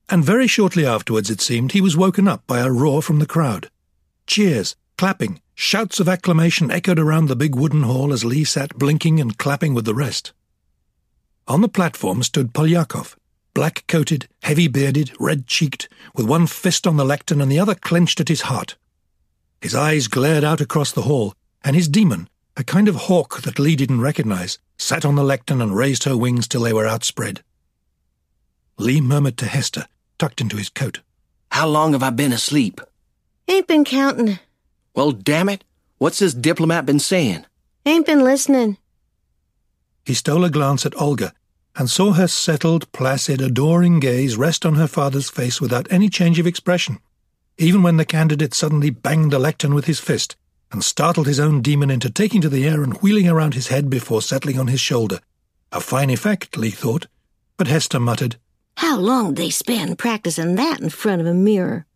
And very shortly afterwards, it seemed, he was woken up by a roar from the crowd. Cheers, clapping, shouts of acclamation echoed around the big wooden hall as Lee sat blinking and clapping with the rest. On the platform stood Polyakov, black-coated, heavy-bearded, red-cheeked, with one fist on the lectern and the other clenched at his heart. His eyes glared out across the hall, and his demon, a kind of hawk that Lee didn't recognize, sat on the lectern and raised her wings till they were outspread. Lee murmured to Hester, tucked into his coat. "How long have I been asleep?" "Ain't been counting." "Well, damn it, what's this diplomat been saying?" "Ain't been listening." He stole a glance at Olga and saw her settled, placid, adoring gaze rest on her father's face without any change of expression, even when the candidate suddenly banged the lectern with his fist and startled his own demon into taking to the air and wheeling around his head before settling on his shoulder. A fine effect, Lee thought, but Hester muttered, "How long they spend practicing that in front of a mirror?"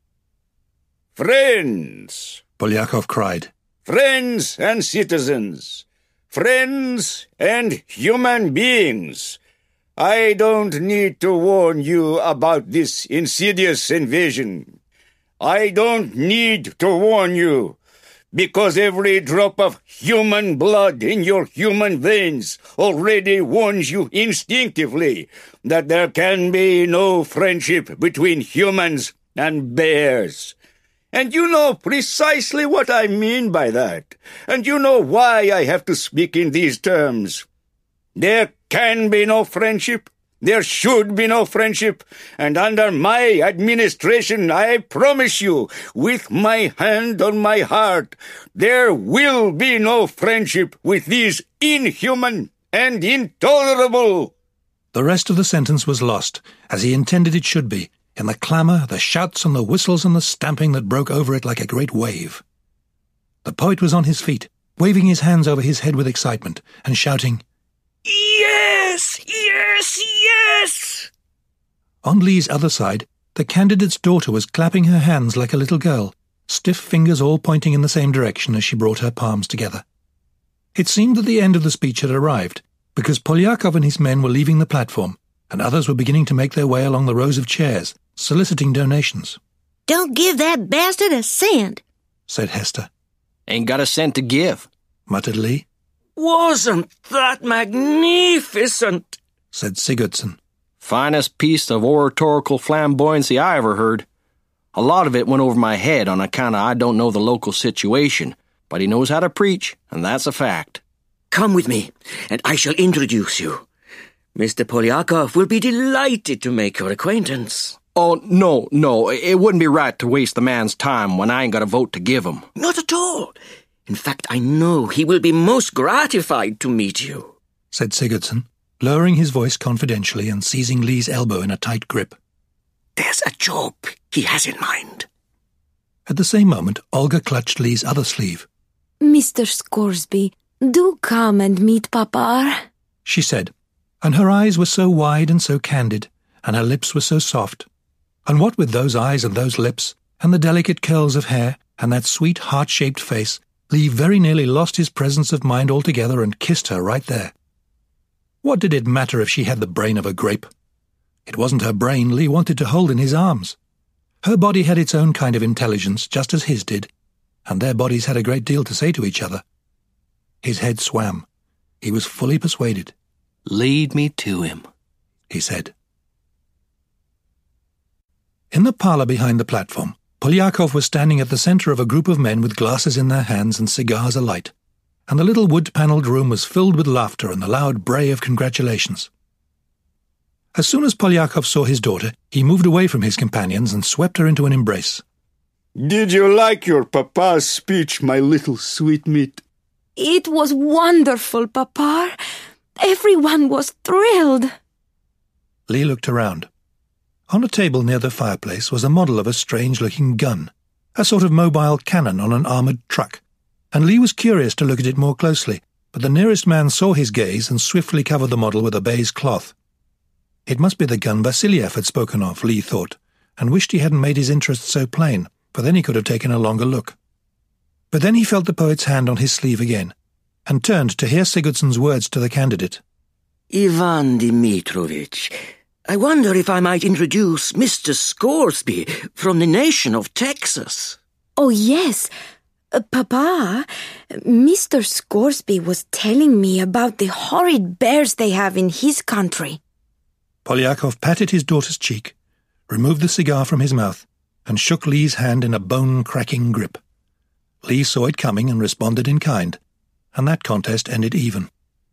"Friends!" Polyakov cried. "Friends and citizens! Friends and human beings! I don't need to warn you about this insidious invasion. I don't need to warn you, because every drop of human blood in your human veins already warns you instinctively that there can be no friendship between humans and bears. And you know precisely what I mean by that, and you know why I have to speak in these terms. There can be no friendship. There should be no friendship, and under my administration, I promise you, with my hand on my heart, there will be no friendship with these inhuman and intolerable." The rest of the sentence was lost, as he intended it should be, in the clamour, the shouts and the whistles and the stamping that broke over it like a great wave. The poet was on his feet, waving his hands over his head with excitement, and shouting, "Yes! Yes! Yes!" On Lee's other side, the candidate's daughter was clapping her hands like a little girl, stiff fingers all pointing in the same direction as she brought her palms together. It seemed that the end of the speech had arrived, because Polyakov and his men were leaving the platform, and others were beginning to make their way along the rows of chairs, soliciting donations. "Don't give that bastard a cent," said Hester. "Ain't got a cent to give," muttered Lee. "Wasn't that magnificent?" said Sigurdsson. "Finest piece of oratorical flamboyancy I ever heard. A lot of it went over my head on account of I don't know the local situation, but he knows how to preach, and that's a fact." "Come with me, and I shall introduce you. Mr. Polyakov will be delighted to make your acquaintance." "Oh, no, it wouldn't be right to waste the man's time when I ain't got a vote to give him." "Not at all. In fact, I know he will be most gratified to meet you," said Sigurdsson, lowering his voice confidentially and seizing Lee's elbow in a tight grip. "There's a job he has in mind." At the same moment, Olga clutched Lee's other sleeve. "Mr. Scoresby, do come and meet Papa," she said, and her eyes were so wide and so candid, and her lips were so soft. And what with those eyes and those lips, and the delicate curls of hair, and that sweet heart-shaped face, Lee very nearly lost his presence of mind altogether and kissed her right there. What did it matter if she had the brain of a grape? It wasn't her brain Lee wanted to hold in his arms. Her body had its own kind of intelligence, just as his did, and their bodies had a great deal to say to each other. His head swam. He was fully persuaded. "Lead me to him," he said. In the parlour behind the platform, Polyakov was standing at the centre of a group of men with glasses in their hands and cigars alight, and the little wood-panelled room was filled with laughter and the loud bray of congratulations. As soon as Polyakov saw his daughter, he moved away from his companions and swept her into an embrace. "Did you like your papa's speech, my little sweetmeat?" "It was wonderful, Papa. Everyone was thrilled." Lee looked around. On a table near the fireplace was a model of a strange-looking gun, a sort of mobile cannon on an armoured truck, and Lee was curious to look at it more closely, but the nearest man saw his gaze and swiftly covered the model with a baize cloth. It must be the gun Vasiliev had spoken of, Lee thought, and wished he hadn't made his interest so plain, for then he could have taken a longer look. But then he felt the poet's hand on his sleeve again, and turned to hear Sigurdsson's words to the candidate. "Ivan Dmitrovich, I wonder if I might introduce Mr. Scoresby from the nation of Texas. Oh, yes. Papa, Mr. Scoresby was telling me about the horrid bears they have in his country. Polyakov patted his daughter's cheek, removed the cigar from his mouth, and shook Lee's hand in a bone-cracking grip. Lee saw it coming and responded in kind, and that contest ended even.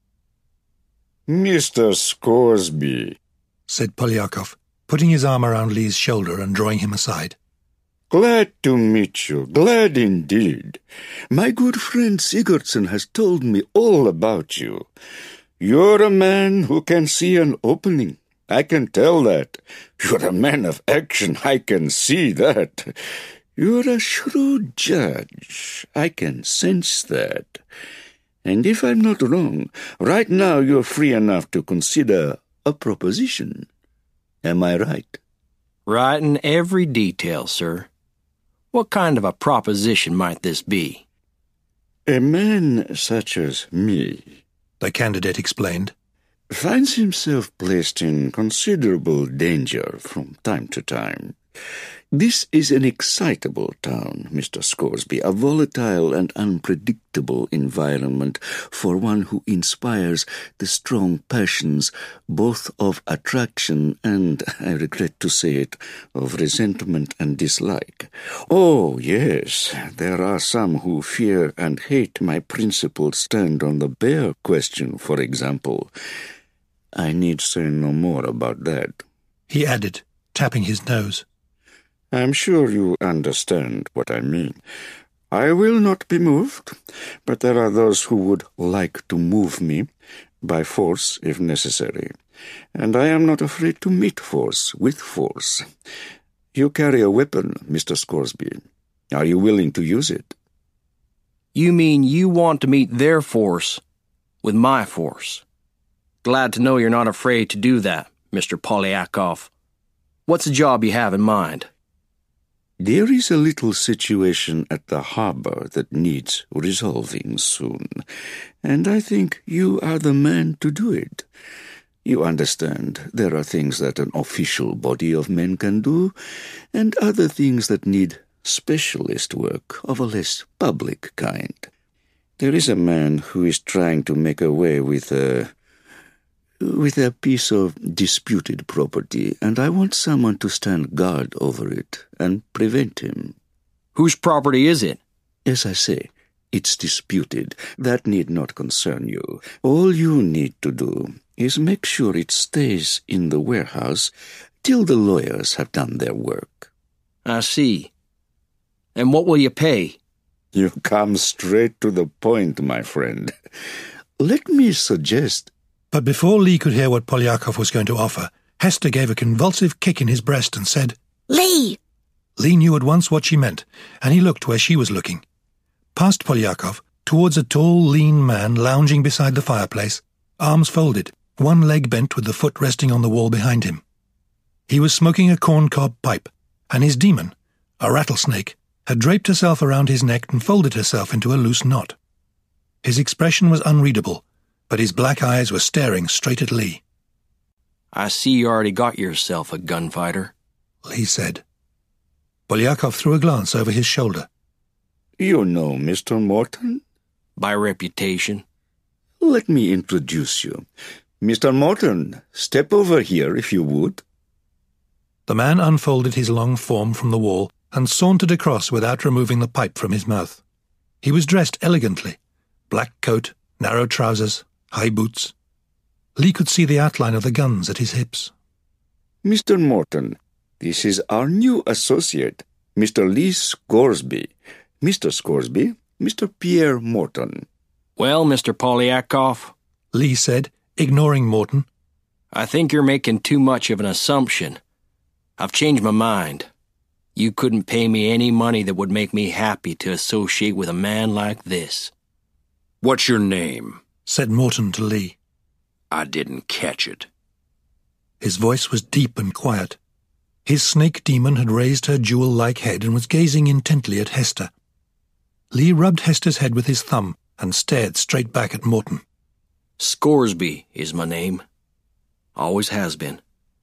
Mr. Scoresby, said Polyakov, putting his arm around Lee's shoulder and drawing him aside. Glad to meet you, glad indeed. My good friend Sigurdsson has told me all about you. You're a man who can see an opening. I can tell that. You're a man of action. I can see that. You're a shrewd judge. I can sense that. And if I'm not wrong, right now you're free enough to consider a proposition. Am I right? Right in every detail, sir. What kind of a proposition might this be? A man such as me, the candidate explained, finds himself placed in considerable danger from time to time. This is an excitable town, Mr. Scoresby, a volatile and unpredictable environment for one who inspires the strong passions both of attraction and, I regret to say it, of resentment and dislike. Oh, yes, there are some who fear and hate my principled stand on the bear question, for example. I need say no more about that, he added, tapping his nose. I'm sure you understand what I mean. I will not be moved, but there are those who would like to move me, by force if necessary, and I am not afraid to meet force with force. You carry a weapon, Mr. Scoresby. Are you willing to use it? You mean you want to meet their force with my force? Glad to know you're not afraid to do that, Mr. Polyakov. What's the job you have in mind? There is a little situation at the harbor that needs resolving soon, and I think you are the man to do it. You understand, there are things that an official body of men can do, and other things that need specialist work of a less public kind. There is a man who is trying to make away with a piece of disputed property, and I want someone to stand guard over it and prevent him. Whose property is it? As I say, it's disputed. That need not concern you. All you need to do is make sure it stays in the warehouse till the lawyers have done their work. I see. And what will you pay? You come straight to the point, my friend. Let me suggest... But before Lee could hear what Polyakov was going to offer, Hester gave a convulsive kick in his breast and said, Lee! Lee knew at once what she meant, and he looked where she was looking. Past Polyakov, towards a tall, lean man lounging beside the fireplace, arms folded, one leg bent with the foot resting on the wall behind him. He was smoking a corncob pipe, and his demon, a rattlesnake, had draped herself around his neck and folded herself into a loose knot. His expression was unreadable, but his black eyes were staring straight at Lee. I see you already got yourself a gunfighter, Lee said. Polyakov threw a glance over his shoulder. You know Mr. Morton? By reputation. Let me introduce you. Mr. Morton, step over here if you would. The man unfolded his long form from the wall and sauntered across without removing the pipe from his mouth. He was dressed elegantly. Black coat, narrow trousers, high boots. Lee could see the outline of the guns at his hips. Mr. Morton, this is our new associate, Mr. Lee Scoresby. Mr. Scoresby, Mr. Pierre Morton. Well, Mr. Polyakov, Lee said, ignoring Morton, I think you're making too much of an assumption. I've changed my mind. You couldn't pay me any money that would make me happy to associate with a man like this. What's your name? Said Morton to Lee. I didn't catch it. His voice was deep and quiet. His snake demon had raised her jewel-like head and was gazing intently at Hester. Lee rubbed Hester's head with his thumb and stared straight back at Morton. Scoresby is my name. Always has been.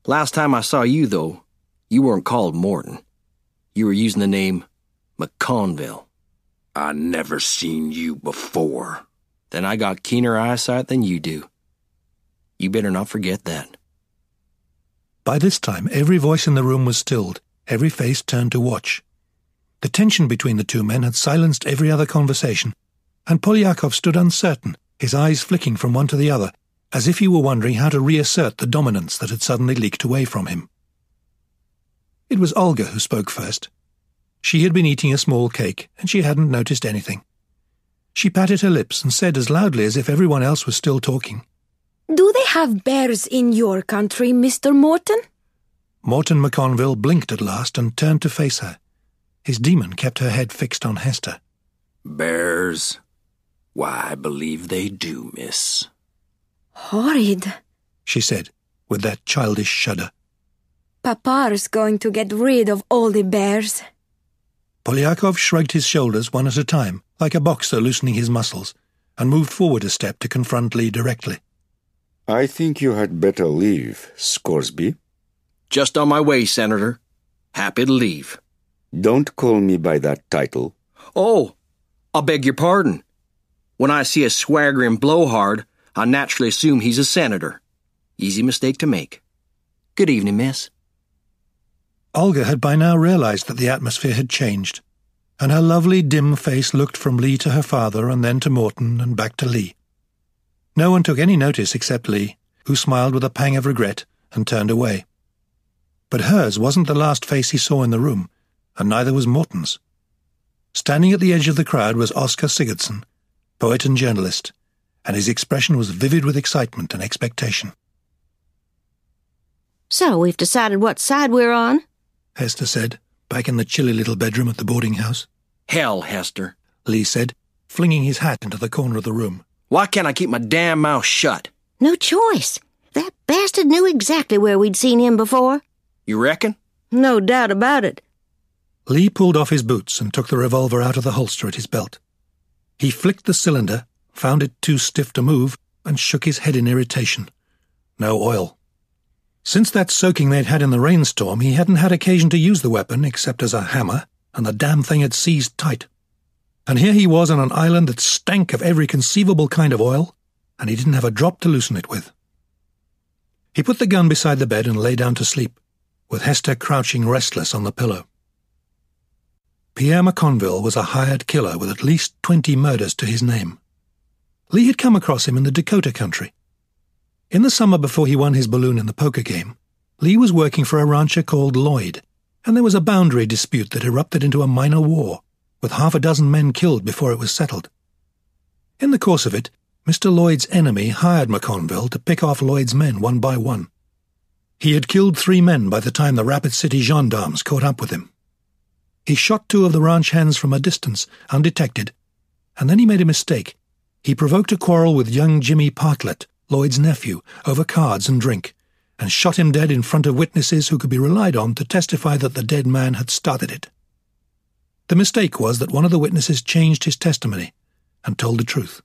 Last time I saw you, though, you weren't called Morton. You were using the name McConville. I never seen you before. Then I got keener eyesight than you do. You better not forget that. By this time, every voice in the room was stilled, every face turned to watch. The tension between the two men had silenced every other conversation, and Polyakov stood uncertain, his eyes flicking from one to the other, as if he were wondering how to reassert the dominance that had suddenly leaked away from him. It was Olga who spoke first. She had been eating a small cake, and she hadn't noticed anything. She patted her lips and said as loudly as if everyone else was still talking, Do they have bears in your country, Mr. Morton? Morton McConville blinked at last and turned to face her. His demon kept her head fixed on Hester. Bears? Why, I believe they do, miss. Horrid, she said, with that childish shudder. Papa's going to get rid of all the bears. Polyakov shrugged his shoulders one at a time, like a boxer loosening his muscles, and moved forward a step to confront Lee directly. I think you had better leave, Scoresby. Just on my way, Senator. Happy to leave. Don't call me by that title. Oh, I beg your pardon. When I see a swaggering blowhard, I naturally assume he's a senator. Easy mistake to make. Good evening, miss. Olga had by now realized that the atmosphere had changed, and her lovely dim face looked from Lee to her father and then to Morton and back to Lee. No one took any notice except Lee, who smiled with a pang of regret and turned away. But hers wasn't the last face he saw in the room, and neither was Morton's. Standing at the edge of the crowd was Oscar Sigurdsson, poet and journalist, and his expression was vivid with excitement and expectation. So we've decided what side we're on? Hester said, back in the chilly little bedroom at the boarding house. Hell, Hester, Lee said, flinging his hat into the corner of the room. Why can't I keep my damn mouth shut? No choice. That bastard knew exactly where we'd seen him before. You reckon? No doubt about it. Lee pulled off his boots and took the revolver out of the holster at his belt. He flicked the cylinder, found it too stiff to move, and shook his head in irritation. No oil. Since that soaking they'd had in the rainstorm, he hadn't had occasion to use the weapon except as a hammer, and the damn thing had seized tight. And here he was on an island that stank of every conceivable kind of oil, and he didn't have a drop to loosen it with. He put the gun beside the bed and lay down to sleep, with Hester crouching restless on the pillow. Pierre McConville was a hired killer with at least 20 murders to his name. Lee had come across him in the Dakota country. In the summer before he won his balloon in the poker game, Lee was working for a rancher called Lloyd, and there was a boundary dispute that erupted into a minor war, with 6 men killed before it was settled. In the course of it, Mr. Lloyd's enemy hired McConville to pick off Lloyd's men one by one. He had killed 3 men by the time the Rapid City gendarmes caught up with him. He shot 2 of the ranch hands from a distance, undetected, and then he made a mistake. He provoked a quarrel with young Jimmy Partlett, Lloyd's nephew, over cards and drink, and shot him dead in front of witnesses who could be relied on to testify that the dead man had started it. The mistake was that one of the witnesses changed his testimony and told the truth.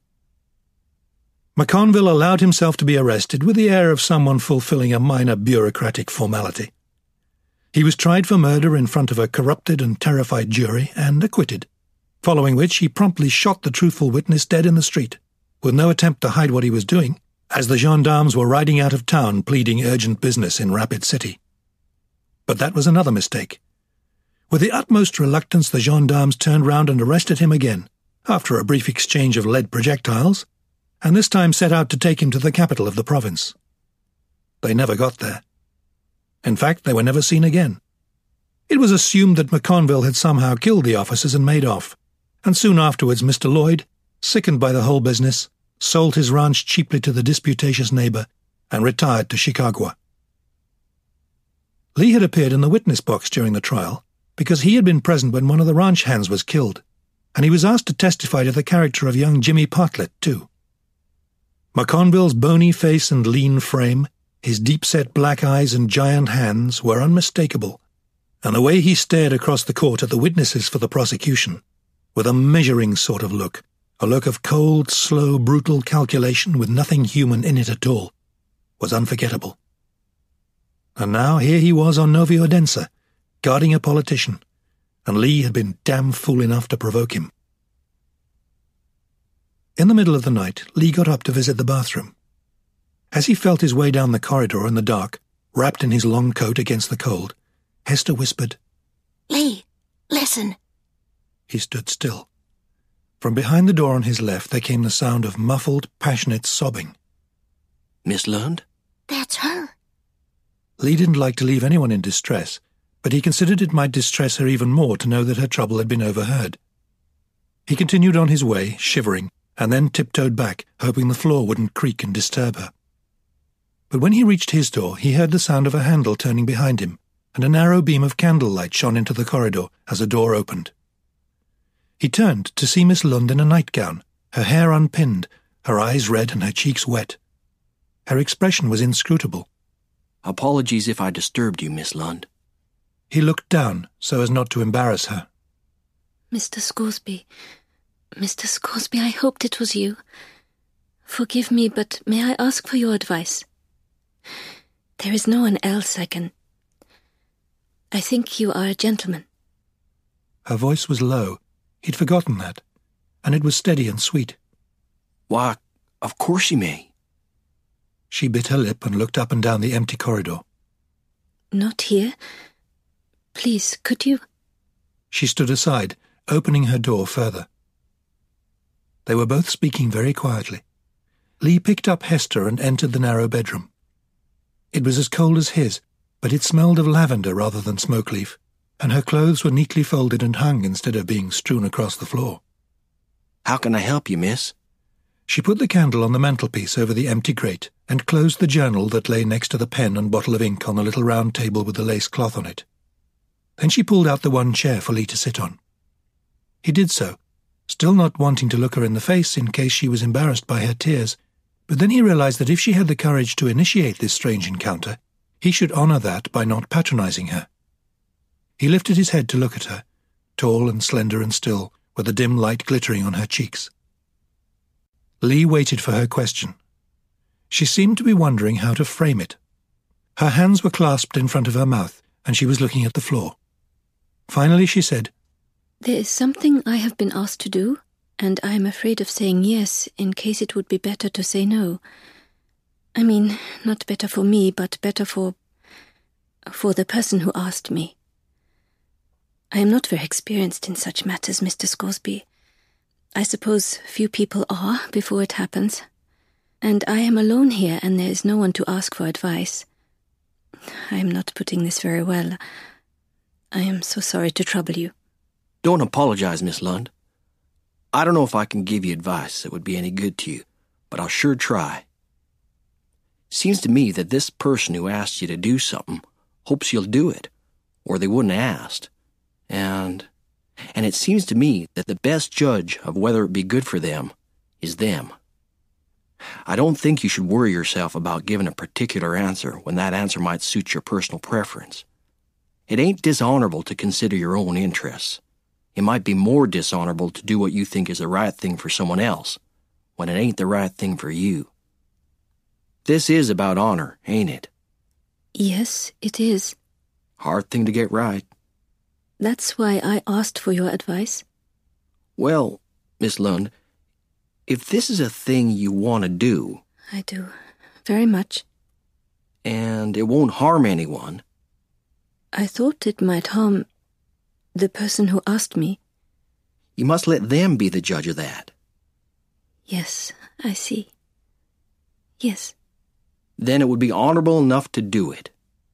McConville allowed himself to be arrested with the air of someone fulfilling a minor bureaucratic formality. He was tried for murder in front of a corrupted and terrified jury and acquitted, following which he promptly shot the truthful witness dead in the street, with no attempt to hide what he was doing, as the gendarmes were riding out of town pleading urgent business in Rapid City. But that was another mistake. With the utmost reluctance, the gendarmes turned round and arrested him again, after a brief exchange of lead projectiles, and this time set out to take him to the capital of the province. They never got there. In fact, they were never seen again. It was assumed that McConville had somehow killed the officers and made off, and soon afterwards Mr. Lloyd, sickened by the whole business, sold his ranch cheaply to the disputatious neighbor and retired to Chicago. Lee had appeared in the witness box during the trial because he had been present when one of the ranch hands was killed, and he was asked to testify to the character of young Jimmy Partlett, too. McConville's bony face and lean frame, his deep-set black eyes and giant hands were unmistakable, and the way he stared across the court at the witnesses for the prosecution, with a measuring sort of look, a look of cold, slow, brutal calculation with nothing human in it at all, was unforgettable. And now here he was on Novi Odense, guarding a politician, and Lee had been damn fool enough to provoke him. In the middle of the night, Lee got up to visit the bathroom. As he felt his way down the corridor in the dark, wrapped in his long coat against the cold, Hester whispered, Lee, listen. He stood still. From behind the door on his left there came the sound of muffled, passionate sobbing. Miss Lund? That's her. Lee didn't like to leave anyone in distress, but he considered it might distress her even more to know that her trouble had been overheard. He continued on his way, shivering, and then tiptoed back, hoping the floor wouldn't creak and disturb her. But when he reached his door, he heard the sound of a handle turning behind him, and a narrow beam of candlelight shone into the corridor as a door opened. He turned to see Miss Lund in a nightgown, her hair unpinned, her eyes red and her cheeks wet. Her expression was inscrutable. Apologies if I disturbed you, Miss Lund. He looked down so as not to embarrass her. Mr. Scoresby, I hoped it was you. Forgive me, but may I ask for your advice? There is no one else I think you are a gentleman. Her voice was low. He'd forgotten that, and it was steady and sweet. Why, of course you may. She bit her lip and looked up and down the empty corridor. Not here? Please, could you? She stood aside, opening her door further. They were both speaking very quietly. Lee picked up Hester and entered the narrow bedroom. It was as cold as his, but it smelled of lavender rather than smoke leaf, and her clothes were neatly folded and hung instead of being strewn across the floor. How can I help you, miss? She put the candle on the mantelpiece over the empty grate and closed the journal that lay next to the pen and bottle of ink on the little round table with the lace cloth on it. Then she pulled out the one chair for Lee to sit on. He did so, still not wanting to look her in the face in case she was embarrassed by her tears, but then he realized that if she had the courage to initiate this strange encounter, he should honor that by not patronizing her. He lifted his head to look at her, tall and slender and still, with the dim light glittering on her cheeks. Lee waited for her question. She seemed to be wondering how to frame it. Her hands were clasped in front of her mouth, and she was looking at the floor. Finally she said, There is something I have been asked to do, and I am afraid of saying yes in case it would be better to say no. I mean, not better for me, but better for the person who asked me. I am not very experienced in such matters, Mr. Scoresby. I suppose few people are before it happens. And I am alone here, and there is no one to ask for advice. I am not putting this very well. I am so sorry to trouble you. Don't apologize, Miss Lund. I don't know if I can give you advice that would be any good to you, but I'll sure try. Seems to me that this person who asked you to do something hopes you'll do it, or they wouldn't have asked. And it seems to me that the best judge of whether it be good for them is them. I don't think you should worry yourself about giving a particular answer when that answer might suit your personal preference. It ain't dishonorable to consider your own interests. It might be more dishonorable to do what you think is the right thing for someone else when it ain't the right thing for you. This is about honor, ain't it? Yes, it is. Hard thing to get right. That's why I asked for your advice. Well, Miss Lund, if this is a thing you want to do... I do, very much. And it won't harm anyone... I thought it might harm the person who asked me. You must let them be the judge of that. Yes, I see. Yes. Then it would be honorable enough to do it.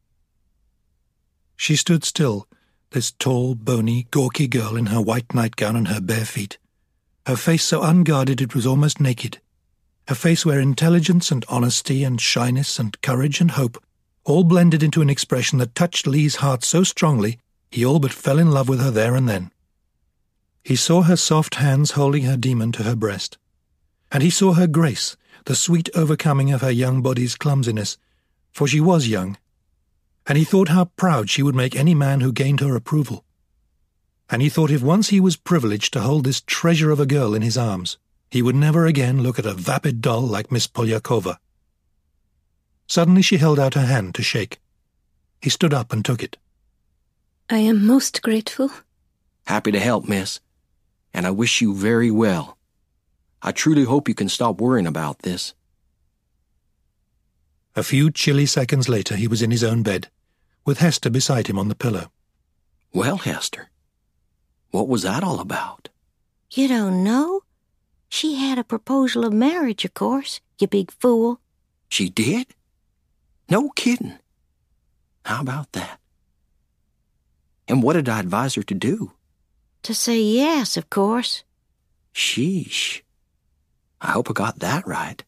She stood still, this tall, bony, gawky girl in her white nightgown and her bare feet. Her face so unguarded it was almost naked. Her face where intelligence and honesty and shyness and courage and hope all blended into an expression that touched Lee's heart so strongly he all but fell in love with her there and then. He saw her soft hands holding her demon to her breast, and he saw her grace, the sweet overcoming of her young body's clumsiness, for she was young, and he thought how proud she would make any man who gained her approval. And he thought if once he was privileged to hold this treasure of a girl in his arms, he would never again look at a vapid doll like Miss Polyakova. Suddenly she held out her hand to shake. He stood up and took it. I am most grateful. Happy to help, miss. And I wish you very well. I truly hope you can stop worrying about this. A few chilly seconds later he was in his own bed, with Hester beside him on the pillow. Well, Hester, what was that all about? You don't know? She had a proposal of marriage, of course, you big fool. She did? No kidding. How about that? And what did I advise her to do? To say yes, of course. Sheesh. I hope I got that right.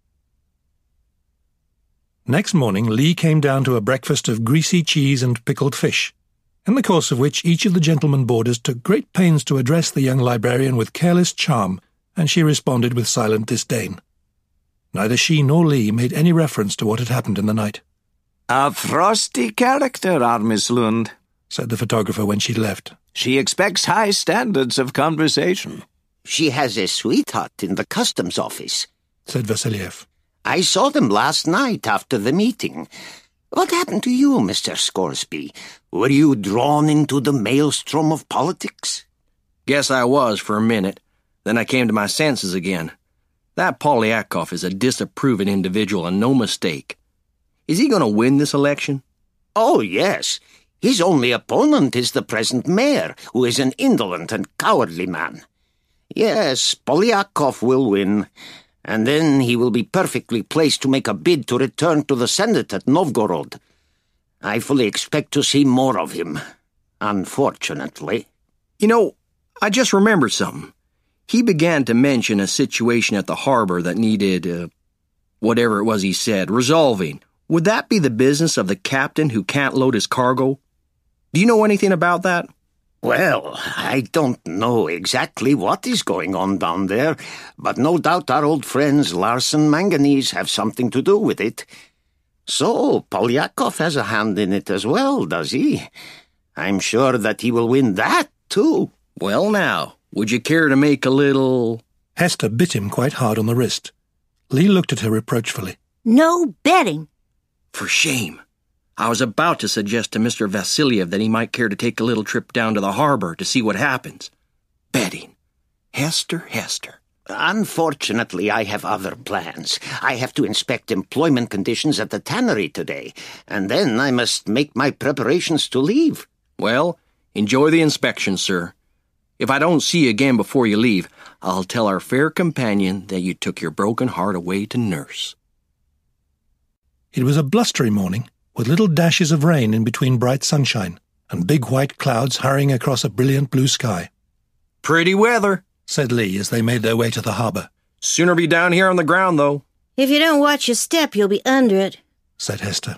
Next morning, Lee came down to a breakfast of greasy cheese and pickled fish, in the course of which each of the gentlemen boarders took great pains to address the young librarian with careless charm, and she responded with silent disdain. Neither she nor Lee made any reference to what had happened in the night. "A frosty character, our Miss Lund," said the photographer when she'd left. "She expects high standards of conversation." "She has a sweetheart in the customs office," said Vassiliev. "I saw them last night after the meeting. What happened to you, Mr. Scoresby? Were you drawn into the maelstrom of politics?" Guess I was for a minute. Then I came to my senses again. That Polyakov is a disapproving individual and no mistake. Is he going to win this election? "Oh, yes. His only opponent is the present mayor, who is an indolent and cowardly man. Yes, Polyakov will win, and then he will be perfectly placed to make a bid to return to the Senate at Novgorod. I fully expect to see more of him, unfortunately." You know, I just remembered something. He began to mention a situation at the harbor that needed, whatever it was he said, resolving. Would that be the business of the captain who can't load his cargo? Do you know anything about that? "Well, I don't know exactly what is going on down there, but no doubt our old friends Larsen Manganese have something to do with it. So, Polyakov has a hand in it as well, does he? I'm sure that he will win that, too." Well now, would you care to make a little... Hester bit him quite hard on the wrist. Lee looked at her reproachfully. No betting. For shame. I was about to suggest to Mr. Vassiliev that he might care to take a little trip down to the harbor to see what happens. Betting. Hester. "Unfortunately, I have other plans. I have to inspect employment conditions at the tannery today, and then I must make my preparations to leave." Well, enjoy the inspection, sir. If I don't see you again before you leave, I'll tell our fair companion that you took your broken heart away to nurse. It was a blustery morning, with little dashes of rain in between bright sunshine, and big white clouds hurrying across a brilliant blue sky. Pretty weather, said Lee as they made their way to the harbor. Sooner be down here on the ground, though. If you don't watch your step, you'll be under it, said Hester.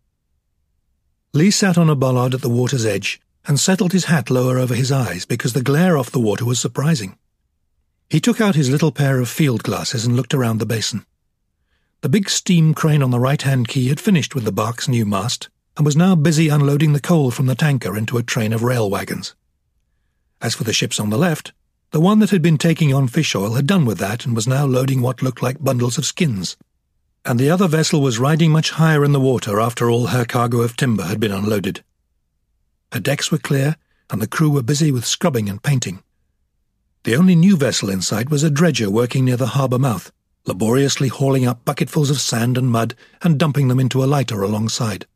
Lee sat on a bollard at the water's edge and settled his hat lower over his eyes because the glare off the water was surprising. He took out his little pair of field glasses and looked around the basin. The big steam crane on the right-hand quay had finished with the bark's new mast and was now busy unloading the coal from the tanker into a train of rail wagons. As for the ships on the left, the one that had been taking on fish oil had done with that and was now loading what looked like bundles of skins. And the other vessel was riding much higher in the water after all her cargo of timber had been unloaded. Her decks were clear, and the crew were busy with scrubbing and painting. The only new vessel in sight was a dredger working near the harbour mouth, laboriously hauling up bucketfuls of sand and mud and dumping them into a lighter alongside.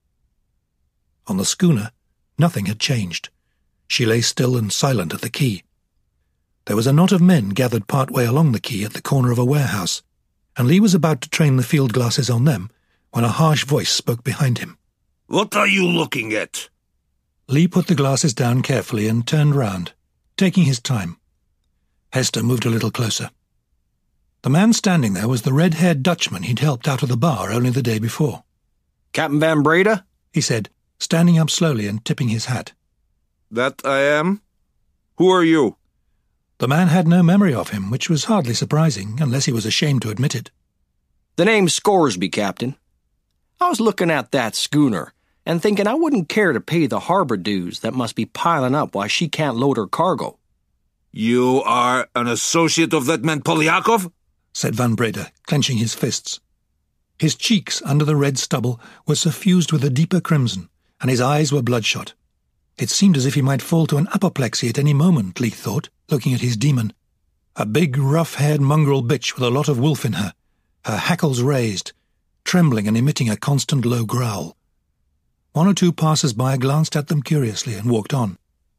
On the schooner, nothing had changed. She lay still and silent at the quay. There was a knot of men gathered part way along the quay at the corner of a warehouse, and Lee was about to train the field glasses on them when a harsh voice spoke behind him. "What are you looking at?" Lee put the glasses down carefully and turned round, taking his time. Hester moved a little closer. The man standing there was the red-haired Dutchman he'd helped out of the bar only the day before. "Captain Van Breda?" he said, standing up slowly and tipping his hat. "That I am. Who are you?" The man had no memory of him, which was hardly surprising, unless he was ashamed to admit it. "The name's Scoresby, Captain. I was looking at that schooner and thinking I wouldn't care to pay the harbor dues that must be piling up while she can't load her cargo." "You are an associate of that man Polyakov?" said Van Breda, clenching his fists. His cheeks, under the red stubble, were suffused with a deeper crimson, and his eyes were bloodshot. It seemed as if he might fall to an apoplexy at any moment, Lee thought, looking at his demon. A big, rough-haired mongrel bitch with a lot of wolf in her hackles raised, trembling and emitting a constant low growl. One or two passers-by glanced at them curiously and walked on.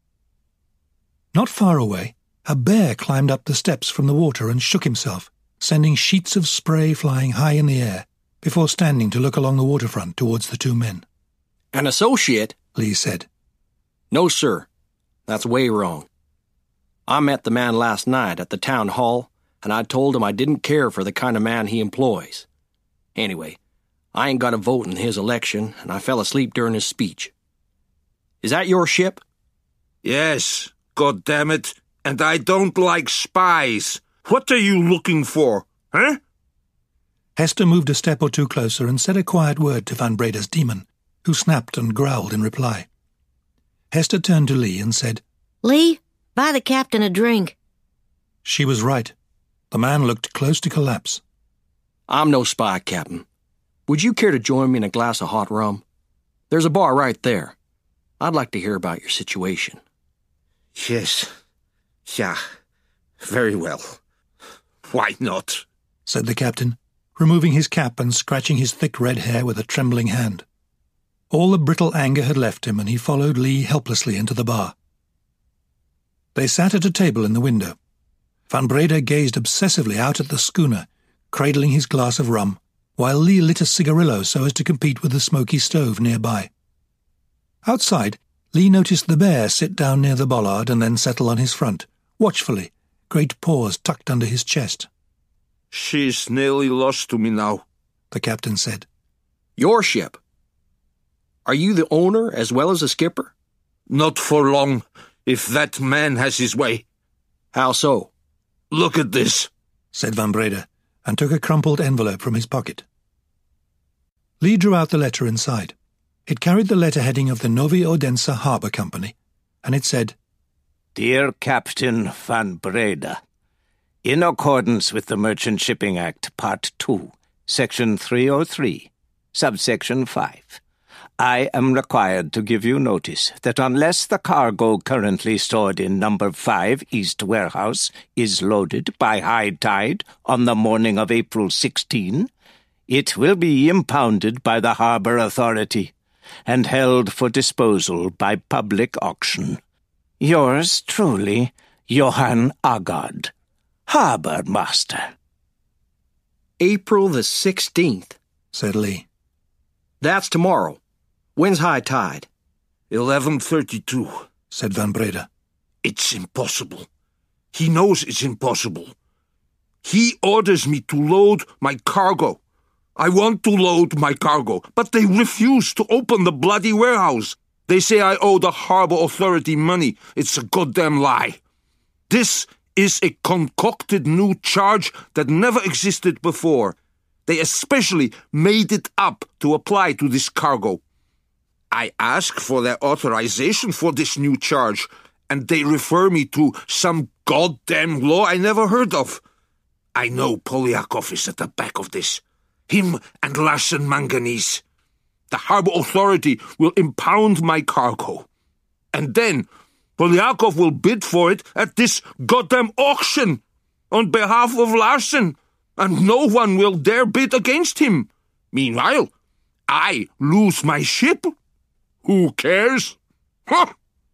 Not far away, a bear climbed up the steps from the water and shook himself, sending sheets of spray flying high in the air, before standing to look along the waterfront towards the two men. An associate? Lee said. No, sir. That's way wrong. I met the man last night at the town hall, and I told him I didn't care for the kind of man he employs. Anyway, I ain't got a vote in his election, and I fell asleep during his speech. Is that your ship? Yes, God damn it, and I don't like spies. What are you looking for, huh? Hester moved a step or two closer and said a quiet word to Van Breda's demon, who snapped and growled in reply. Hester turned to Lee and said, Lee, buy the captain a drink. She was right. The man looked close to collapse. I'm no spy, Captain. Would you care to join me in a glass of hot rum? There's a bar right there. I'd like to hear about your situation. Yes. Yeah. Very well. Why not? Said the captain, removing his cap and scratching his thick red hair with a trembling hand. All the brittle anger had left him, and he followed Lee helplessly into the bar. They sat at a table in the window. Van Breda gazed obsessively out at the schooner, cradling his glass of rum, while Lee lit a cigarillo so as to compete with the smoky stove nearby. Outside, Lee noticed the bear sit down near the bollard and then settle on his front, watchfully, great paws tucked under his chest. She's nearly lost to me now, the captain said. Your ship? Are you the owner as well as the skipper? Not for long, if that man has his way. How so? Look at this, said Van Breda, and took a crumpled envelope from his pocket. Lee drew out the letter inside. It carried the letterheading of the Novi Odense Harbour Company, and it said, Dear Captain Van Breda, in accordance with the Merchant Shipping Act, Part 2, Section 303, Subsection 5, I am required to give you notice that unless the cargo currently stored in Number 5 East Warehouse is loaded by high tide on the morning of April 16, it will be impounded by the Harbour Authority and held for disposal by public auction. Yours truly, Johan Agard, Harbour Master. April the 16th, said Lee. That's tomorrow. When's high tide? 11:32, said Van Breda. It's impossible. He knows it's impossible. He orders me to load my cargo. I want to load my cargo, but they refuse to open the bloody warehouse. They say I owe the Harbour Authority money. It's a goddamn lie. This is a concocted new charge that never existed before. They especially made it up to apply to this cargo. I ask for their authorization for this new charge, and they refer me to some goddamn law I never heard of. I know Polyakov is at the back of this. Him and Larsen Manganese. The Harbour Authority will impound my cargo. And then Polyakov will bid for it at this goddamn auction on behalf of Larsen, and no one will dare bid against him. Meanwhile, I lose my ship. Who cares? Huh?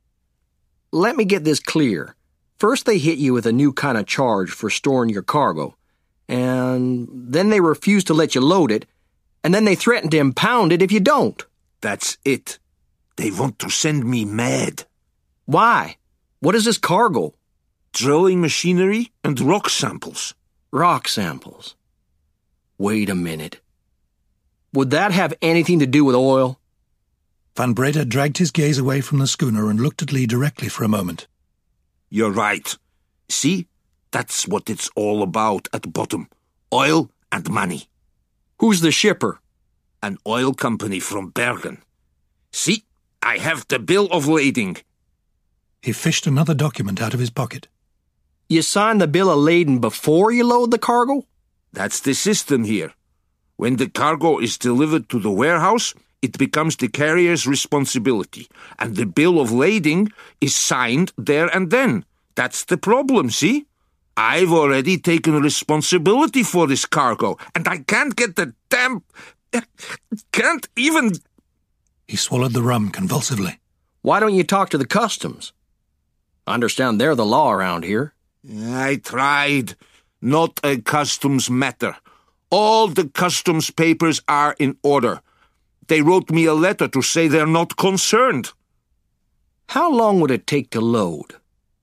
Let me get this clear. First they hit you with a new kind of charge for storing your cargo, and then they refuse to let you load it, and then they threaten to impound it if you don't. That's it. They want to send me mad. Why? What is this cargo? Drilling machinery and rock samples. Rock samples? Wait a minute. Would that have anything to do with oil? Van Breda dragged his gaze away from the schooner and looked at Lee directly for a moment. You're right. See? That's what it's all about at the bottom. Oil and money. Who's the shipper? An oil company from Bergen. See? I have the bill of lading. He fished another document out of his pocket. You sign the bill of lading before you load the cargo? That's the system here. When the cargo is delivered to the warehouse, it becomes the carrier's responsibility, and the bill of lading is signed there and then. That's the problem, see? I've already taken responsibility for this cargo, and I can't get the damn... can't even... He swallowed the rum convulsively. Why don't you talk to the customs? I understand they're the law around here. I tried. Not a customs matter. All the customs papers are in order. They wrote me a letter to say they're not concerned. How long would it take to load?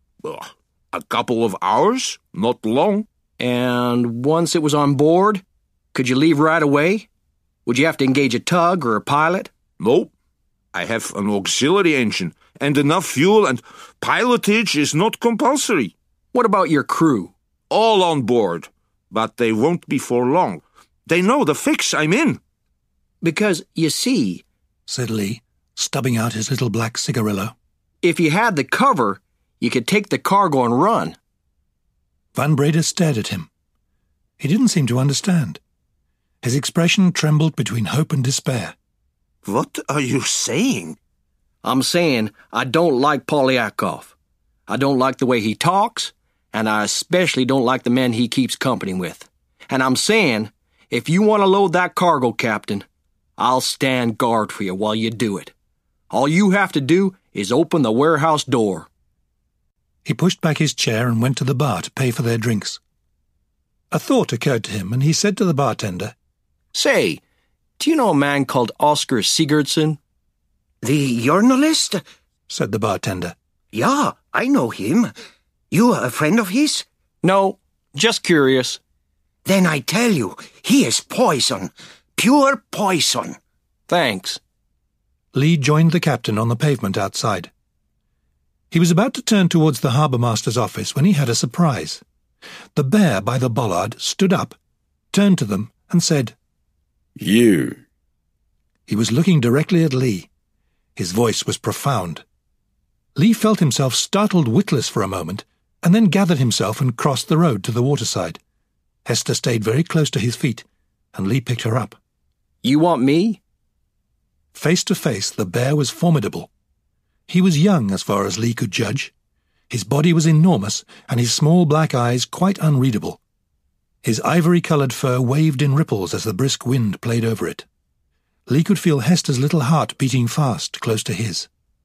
A couple of hours, not long. And once it was on board, could you leave right away? Would you have to engage a tug or a pilot? Nope. I have an auxiliary engine and enough fuel, and pilotage is not compulsory. What about your crew? All on board, but they won't be for long. They know the fix I'm in. Because, you see, said Lee, stubbing out his little black cigarillo, if you had the cover, you could take the cargo and run. Van Breda stared at him. He didn't seem to understand. His expression trembled between hope and despair. What are you saying? I'm saying I don't like Polyakov. I don't like the way he talks, and I especially don't like the men he keeps company with. And I'm saying, if you want to load that cargo, Captain, I'll stand guard for you while you do it. All you have to do is open the warehouse door. He pushed back his chair and went to the bar to pay for their drinks. A thought occurred to him, and he said to the bartender, Say, do you know a man called Oscar Sigurdsson? The journalist? Said the bartender. Yeah, I know him. You a friend of his? No, just curious. Then I tell you, he is poison. Pure poison. Thanks. Lee joined the captain on the pavement outside. He was about to turn towards the harbour master's office when he had a surprise. The bear by the bollard stood up, turned to them, and said, You. He was looking directly at Lee. His voice was profound. Lee felt himself startled witless for a moment, and then gathered himself and crossed the road to the waterside. Hester stayed very close to his feet, and Lee picked her up. You want me? Face to face, the bear was formidable. He was young as far as Lee could judge. His body was enormous, and his small black eyes quite unreadable. His ivory-coloured fur waved in ripples as the brisk wind played over it. Lee could feel Hester's little heart beating fast close to his.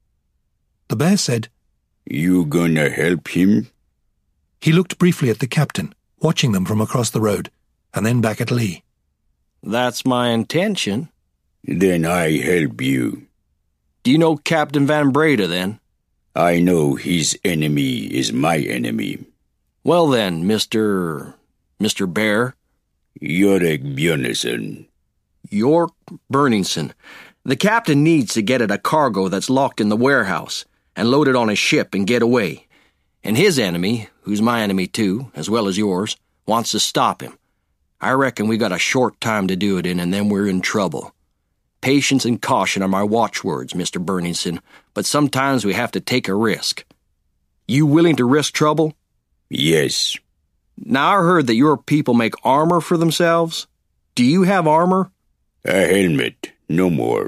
The bear said, You gonna help him? He looked briefly at the captain, watching them from across the road, and then back at Lee. That's my intention. Then I help you. Do you know Captain Van Breda, then? I know his enemy is my enemy. Well then, Mr. Bear. Yorick Björnesson. York Burningson. The captain needs to get at a cargo that's locked in the warehouse and load it on a ship and get away. And his enemy, who's my enemy too, as well as yours, wants to stop him. I reckon we got a short time to do it in, and then we're in trouble. Patience and caution are my watchwords, Mr. Burningson, but sometimes we have to take a risk. You willing to risk trouble? Yes. Now I heard that your people make armor for themselves. Do you have armor? A helmet, no more.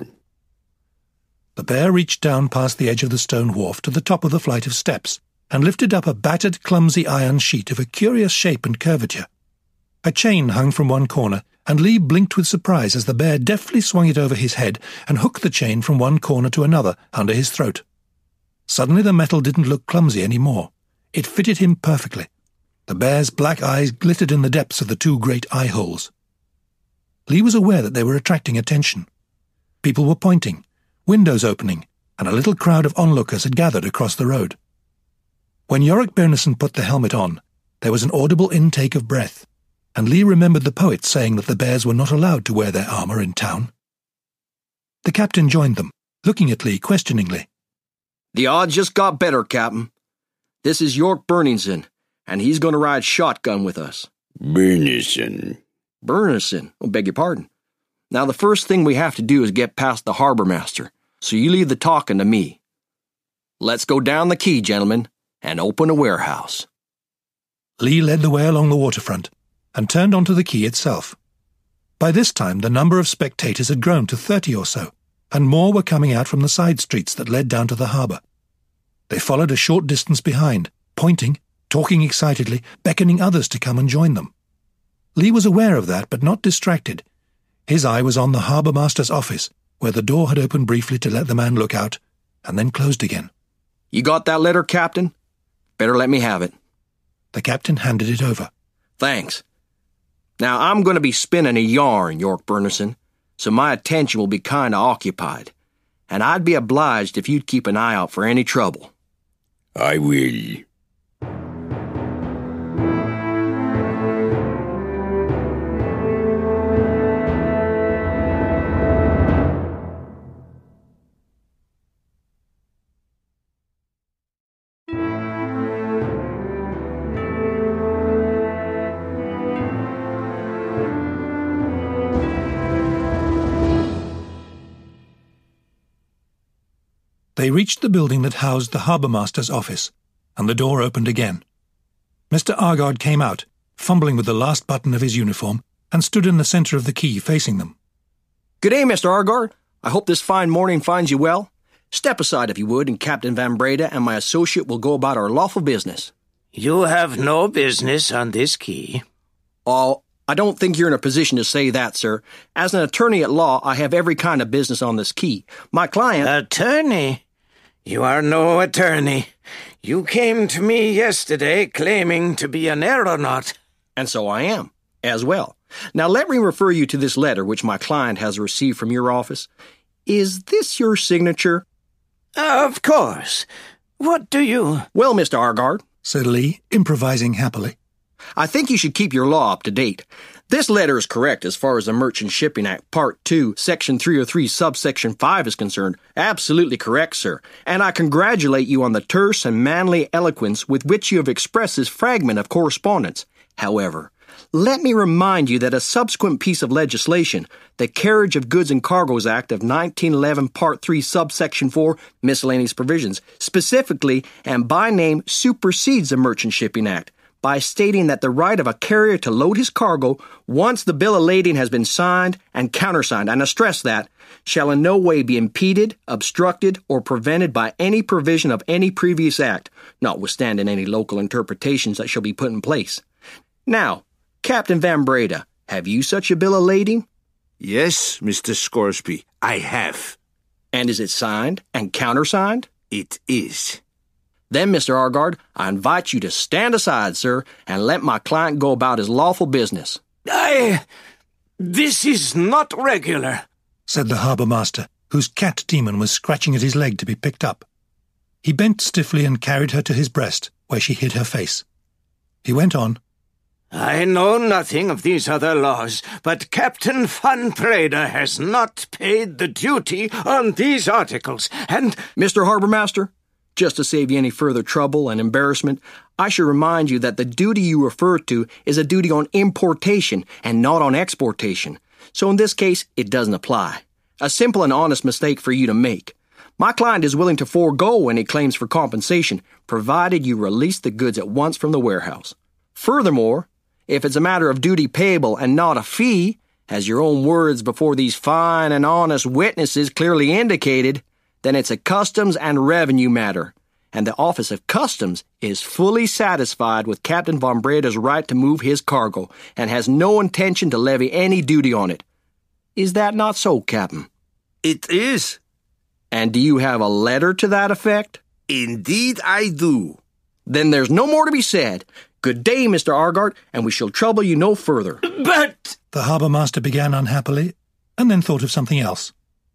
The bear reached down past the edge of the stone wharf to the top of the flight of steps and lifted up a battered, clumsy iron sheet of a curious shape and curvature. A chain hung from one corner, and Lee blinked with surprise as the bear deftly swung it over his head and hooked the chain from one corner to another under his throat. Suddenly the metal didn't look clumsy any more. It fitted him perfectly. The bear's black eyes glittered in the depths of the two great eye holes. Lee was aware that they were attracting attention. People were pointing, windows opening, and a little crowd of onlookers had gathered across the road. When Yorick Björnesson put the helmet on, there was an audible intake of breath, and Lee remembered the poet saying that the bears were not allowed to wear their armour in town. The captain joined them, looking at Lee questioningly. The odds just got better, Captain. This is York Burningson, and he's going to ride shotgun with us. Burningson. Burningson, beg your pardon. Now the first thing we have to do is get past the harbour master, so you leave the talking to me. Let's go down the quay, gentlemen, and open a warehouse. Lee led the way along the waterfront and turned onto the quay itself. By this time the number of spectators had grown to 30 or so, and more were coming out from the side streets that led down to the harbour. They followed a short distance behind, pointing, talking excitedly, beckoning others to come and join them. Lee was aware of that, but not distracted. His eye was on the harbour master's office, where the door had opened briefly to let the man look out, and then closed again. You got that letter, Captain? Better let me have it. The captain handed it over. Thanks. Now, I'm going to be spinning a yarn, York Bernison, so my attention will be kind of occupied, and I'd be obliged if you'd keep an eye out for any trouble. I will. They reached the building that housed the harbour master's office, and the door opened again. Mr. Argard came out, fumbling with the last button of his uniform, and stood in the centre of the quay facing them. Good day, Mr. Argard. I hope this fine morning finds you well. Step aside, if you would, and Captain Van Breda and my associate will go about our lawful business. You have no business on this quay. Oh, I don't think you're in a position to say that, sir. As an attorney at law, I have every kind of business on this quay. My client... Attorney? You are no attorney. You came to me yesterday claiming to be an aeronaut. And so I am, as well. Now let me refer you to this letter which my client has received from your office. Is this your signature? Of course. What do you... Well, Mr. Argard, said Lee, improvising happily, I think you should keep your law up to date. This letter is correct as far as the Merchant Shipping Act, Part 2, Section 303, Subsection 5 is concerned. Absolutely correct, sir. And I congratulate you on the terse and manly eloquence with which you have expressed this fragment of correspondence. However, let me remind you that a subsequent piece of legislation, the Carriage of Goods and Cargoes Act of 1911, Part 3, Subsection 4, Miscellaneous Provisions, specifically and by name supersedes the Merchant Shipping Act, by stating that the right of a carrier to load his cargo, once the bill of lading has been signed and countersigned, and I stress that, shall in no way be impeded, obstructed, or prevented by any provision of any previous act, notwithstanding any local interpretations that shall be put in place. Now, Captain Van Breda, have you such a bill of lading? Yes, Mr. Scoresby, I have. And is it signed and countersigned? It is. Then, Mr. Argard, I invite you to stand aside, sir, and let my client go about his lawful business. This is not regular, said the harbour master, whose cat demon was scratching at his leg to be picked up. He bent stiffly and carried her to his breast, where she hid her face. He went on. I know nothing of these other laws, but Captain Van Breda has not paid the duty on these articles, and... Mr. Harbour Master, just to save you any further trouble and embarrassment, I should remind you that the duty you refer to is a duty on importation and not on exportation. So in this case, it doesn't apply. A simple and honest mistake for you to make. My client is willing to forego any claims for compensation, provided you release the goods at once from the warehouse. Furthermore, if it's a matter of duty payable and not a fee, as your own words before these fine and honest witnesses clearly indicated, then it's a customs and revenue matter, and the Office of Customs is fully satisfied with Captain Van Breda's right to move his cargo, and has no intention to levy any duty on it. Is that not so, Captain? It is. And do you have a letter to that effect? Indeed I do. Then there's no more to be said. Good day, Mr. Argard, and we shall trouble you no further. But... The harbour master began unhappily, and then thought of something else.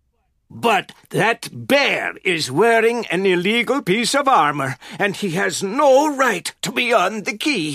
But that bear is wearing an illegal piece of armour, and he has no right to be on the quay.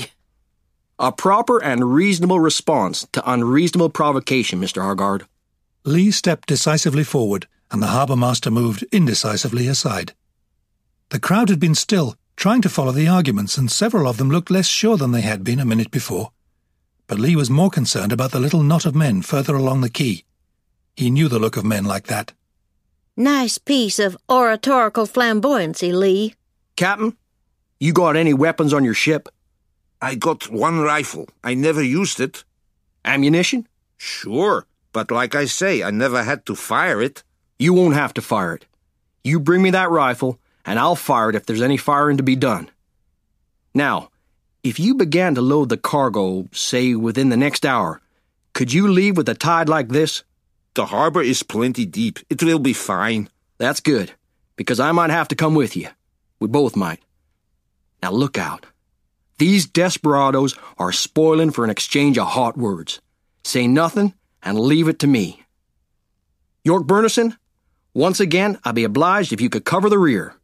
A proper and reasonable response to unreasonable provocation, Mr. Argard. Lee stepped decisively forward, and the harbour master moved indecisively aside. The crowd had been still, trying to follow the arguments, and several of them looked less sure than they had been a minute before. But Lee was more concerned about the little knot of men further along the quay. He knew the look of men like that. Nice piece of oratorical flamboyancy, Lee. Captain, you got any weapons on your ship? I got one rifle. I never used it. Ammunition? Sure, but like I say, I never had to fire it. You won't have to fire it. You bring me that rifle, and I'll fire it if there's any firing to be done. Now, if you began to load the cargo, say, within the next hour, could you leave with a tide like this? The harbor is plenty deep. It will be fine. That's good, because I might have to come with you. We both might. Now look out. These desperados are spoiling for an exchange of hot words. Say nothing and leave it to me. York Burnison, once again, I'd be obliged if you could cover the rear.